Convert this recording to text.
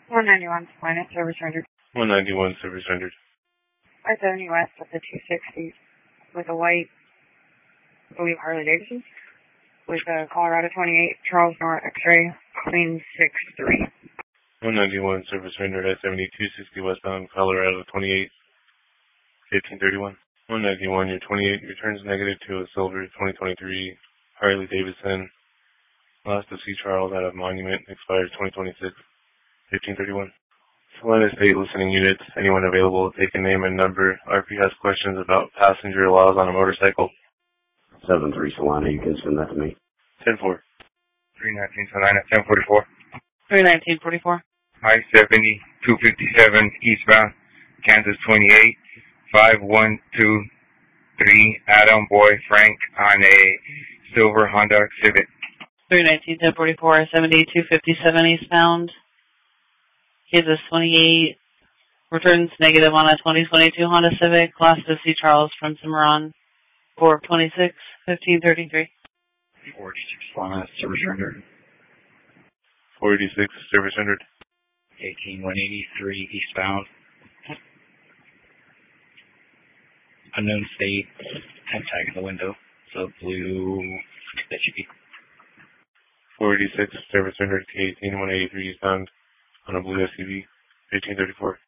191 Planet, service rendered. 191, service rendered. I-70 West with the 260 with a white, I believe, Harley Davidson with a Colorado 28, Charles North X-ray, clean 6-3. 191, service rendered. I-70 260 westbound, Colorado 28, 1531. 191, your 28 returns negative to a silver 2023 Harley Davidson. Lost to C. Charles out of Monument, expires 2026, 1531. Salina State listening units, anyone available, take a name and number. RP has questions about passenger laws on a motorcycle. 7-3 Salina, you can send that to me. 10-4. 319 Salina, 1044. 31944. I-70, 257 eastbound, Kansas 28, 5123, Adam Boy Frank on a silver Honda Civic. 319 1044, I-70 257 eastbound, Kansas 28, returns negative on a 2022 Honda Civic, lost to C. Charles from Cimarron, 426 1533. 486 Salina, service rendered. 486, service rendered. 18183 eastbound. Unknown state, have tag in the window, so blue SUV. 486, service rendered. 18183 eastbound on a blue SUV, 1534.